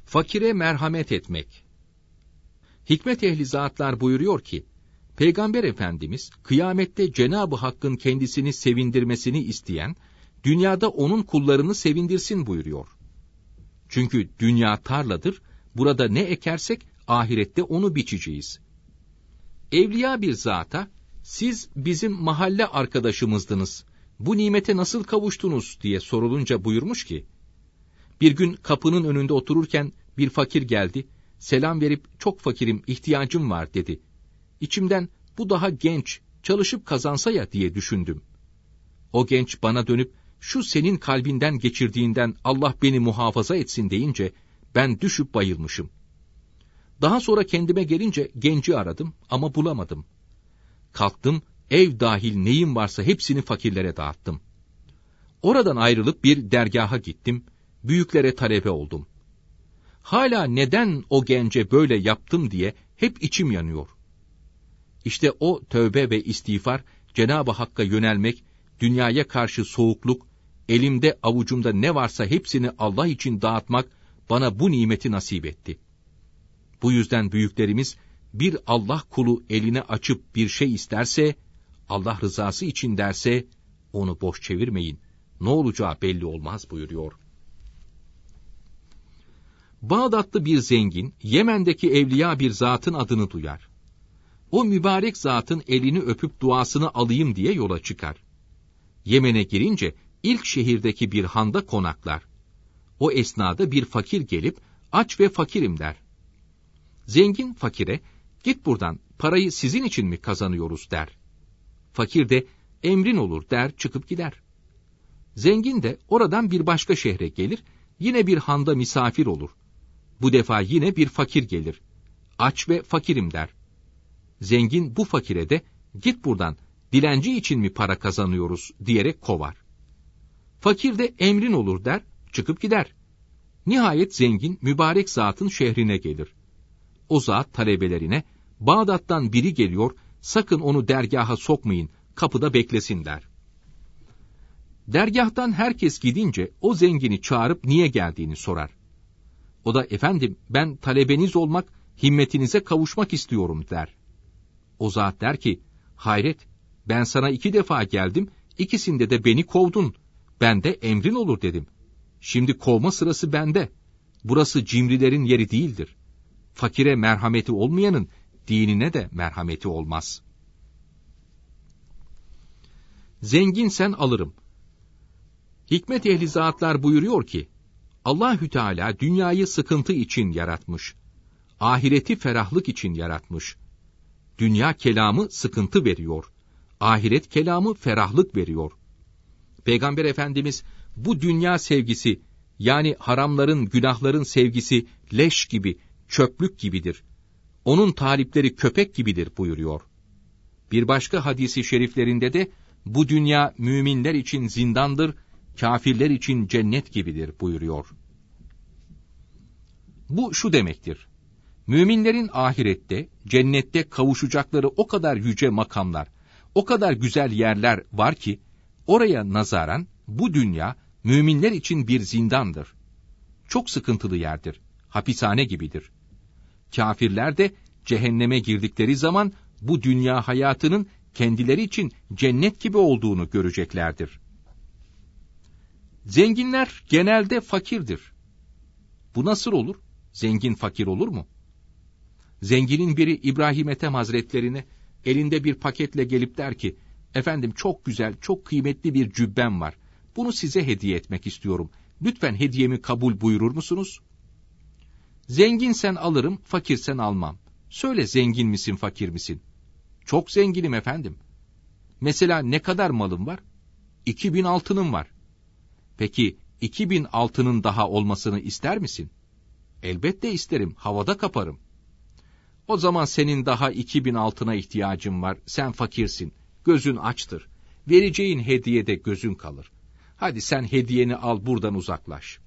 Fakire merhamet etmek. Hikmet ehli zatlar buyuruyor ki, Peygamber Efendimiz, kıyamette Cenab-ı Hakk'ın kendisini sevindirmesini isteyen, dünyada onun kullarını sevindirsin buyuruyor. Çünkü dünya tarladır, burada ne ekersek, ahirette onu biçeceğiz. Evliya bir zata, siz bizim mahalle arkadaşımızdınız, bu nimete nasıl kavuştunuz diye sorulunca buyurmuş ki, bir gün kapının önünde otururken bir fakir geldi, selam verip çok fakirim, ihtiyacım var dedi. İçimden bu daha genç, çalışıp kazansa ya diye düşündüm. O genç bana dönüp şu senin kalbinden geçirdiğinden Allah beni muhafaza etsin deyince ben düşüp bayılmışım. Daha sonra kendime gelince genci aradım ama bulamadım. Kalktım, ev dahil neyim varsa hepsini fakirlere dağıttım. Oradan ayrılıp bir dergaha gittim, büyüklere talebe oldum. Hala neden o gence böyle yaptım diye hep içim yanıyor. İşte o tövbe ve istiğfar, Cenab-ı Hakk'a yönelmek, dünyaya karşı soğukluk, elimde avucumda ne varsa hepsini Allah için dağıtmak bana bu nimeti nasip etti. Bu yüzden büyüklerimiz, bir Allah kulu elini açıp bir şey isterse, Allah rızası için derse, onu boş çevirmeyin, ne olacağı belli olmaz buyuruyor. Bağdatlı bir zengin, Yemen'deki evliya bir zatın adını duyar. O mübarek zatın elini öpüp duasını alayım diye yola çıkar. Yemen'e girince ilk şehirdeki bir handa konaklar. O esnada bir fakir gelip aç ve fakirim der. Zengin fakire, git buradan, parayı sizin için mi kazanıyoruz der. Fakir de emrin olur der, çıkıp gider. Zengin de oradan bir başka şehre gelir, yine bir handa misafir olur. Bu defa yine bir fakir gelir. Aç ve fakirim der. Zengin bu fakire de git buradan, dilenci için mi para kazanıyoruz diyerek kovar. Fakir de emrin olur der, çıkıp gider. Nihayet zengin mübarek zatın şehrine gelir. O zat talebelerine, Bağdat'tan biri geliyor, sakın onu dergaha sokmayın, kapıda beklesin der. Dergahtan herkes gidince o zengini çağırıp niye geldiğini sorar. O da efendim ben talebeniz olmak, himmetinize kavuşmak istiyorum der. O zat der ki, hayret, ben sana 2 defa geldim, ikisinde de beni kovdun, ben de emrin olur dedim. Şimdi kovma sırası bende, burası cimrilerin yeri değildir. Fakire merhameti olmayanın dinine de merhameti olmaz. Zenginsen alırım. Hikmet ehli zatlar buyuruyor ki, Allahü Teala dünyayı sıkıntı için yaratmış, ahireti ferahlık için yaratmış. Dünya kelamı sıkıntı veriyor, ahiret kelamı ferahlık veriyor. Peygamber Efendimiz bu dünya sevgisi, yani haramların, günahların sevgisi leş gibi, çöplük gibidir. Onun talipleri köpek gibidir buyuruyor. Bir başka hadisi şeriflerinde de bu dünya müminler için zindandır, kafirler için cennet gibidir buyuruyor. Bu şu demektir: müminlerin ahirette, cennette kavuşacakları o kadar yüce makamlar, o kadar güzel yerler var ki, oraya nazaran bu dünya müminler için bir zindandır. Çok sıkıntılı yerdir, hapishane gibidir. Kafirler de cehenneme girdikleri zaman bu dünya hayatının kendileri için cennet gibi olduğunu göreceklerdir. Zenginler genelde fakirdir. Bu nasıl olur? Zengin fakir olur mu? Zenginin biri İbrahim Ethem Hazretlerine elinde bir paketle gelip der ki, efendim çok güzel, çok kıymetli bir cübbem var. Bunu size hediye etmek istiyorum. Lütfen hediyemi kabul buyurur musunuz? Zenginsen alırım, fakirsen almam. Söyle zengin misin, fakir misin? Çok zenginim efendim. Mesela ne kadar malım var? 2000 altınım var. Peki 2000 altının daha olmasını ister misin? Elbette isterim, havada kaparım. O zaman senin daha 2000 altına ihtiyacın var, sen fakirsin, gözün açtır. Vereceğin hediyede gözün kalır. Hadi sen hediyeni al, buradan uzaklaş.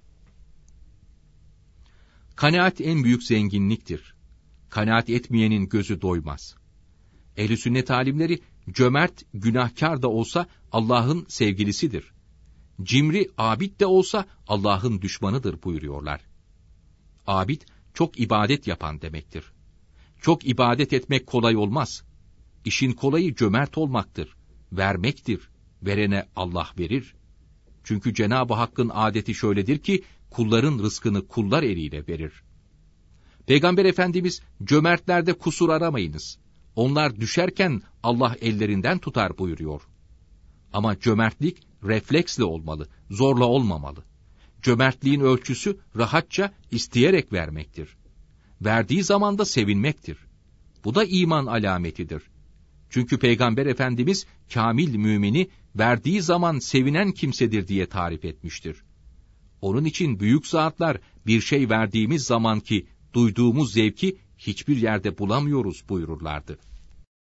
Kanaat en büyük zenginliktir. Kanaat etmeyenin gözü doymaz. Ehl-i sünnet alimleri, cömert, günahkar da olsa Allah'ın sevgilisidir. Cimri, abid de olsa Allah'ın düşmanıdır buyuruyorlar. Abid, çok ibadet yapan demektir. Çok ibadet etmek kolay olmaz. İşin kolayı cömert olmaktır, vermektir. Verene Allah verir. Çünkü Cenab-ı Hakk'ın adeti şöyledir ki, kulların rızkını kullar eliyle verir. Peygamber Efendimiz, cömertlerde kusur aramayınız. Onlar düşerken Allah ellerinden tutar buyuruyor. Ama cömertlik refleksle olmalı, zorla olmamalı. Cömertliğin ölçüsü rahatça isteyerek vermektir. Verdiği zaman da sevinmektir. Bu da iman alametidir. Çünkü Peygamber Efendimiz kamil mümini verdiği zaman sevinen kimsedir diye tarif etmiştir. Onun için büyük zatlar bir şey verdiğimiz zamanki duyduğumuz zevki hiçbir yerde bulamıyoruz buyururlardı.